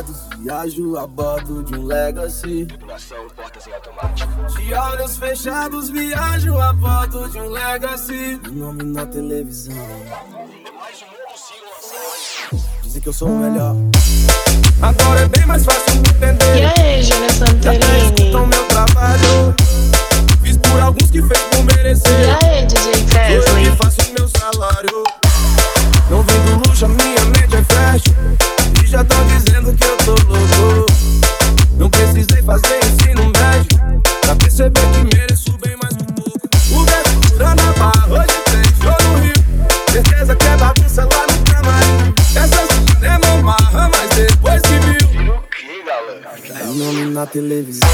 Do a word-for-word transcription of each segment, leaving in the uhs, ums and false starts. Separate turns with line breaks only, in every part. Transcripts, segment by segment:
fechados, viajo a bordo de um Legacy.
Nação portas em automático.
De olhos fechados, viajo a bordo de um Legacy. Meu nome na televisão.
Mais um mundo sigo a
Dizem que eu sou o melhor. Agora é bem mais fácil me entender.
E aí, Júnior
Já
Santorini?
escutam meu trabalho. Fiz por alguns que fez por merecer.
E aí, D J
Hoje
Presley?
que faço meu salário. Não vendo luxo, a minha mente é flash. E já tão dizendo que eu tô louco. Não precisei fazer ensino médio pra perceber que mereço bem mais que pouco. O Ventura na barra, hoje tem show no Rio. Certeza que é bagunça lá no camarim. Essa cinema é marra, mas depois se viu.
O que, galera?
Meu nome na televisão.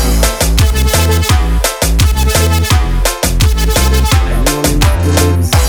Meu nome na televisão.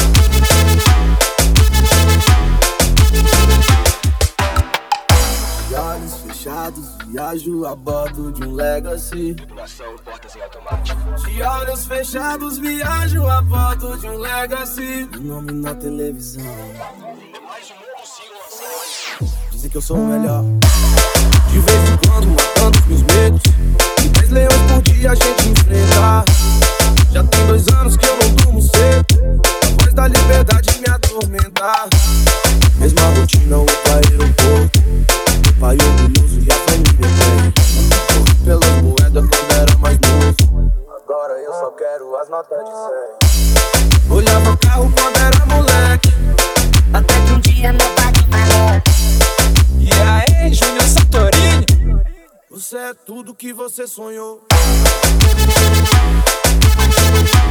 De olhos fechados, viajo a bordo de um Legacy.
Nação portas em automático.
De olhos fechados, viajo a bordo de um Legacy. Meu nome na televisão.
Mais um mundo sigo a
Dizem que eu sou o melhor. De vez em quando matando os meus medos. E dez leões por dia a gente enfrenta. Já tem dois anos que eu não durmo cedo. A voz da liberdade me atormenta. Mesma rotina, o pai aeroporto. O pai orgulhoso e a família bem. Corri pelas moedas quando era mais novo. Agora eu só quero as notas de cem. Olhava o carro quando era moleque.
Até que um dia meu pai me falou:
E aí, Júnior Santorini?
Você é tudo que você sonhou.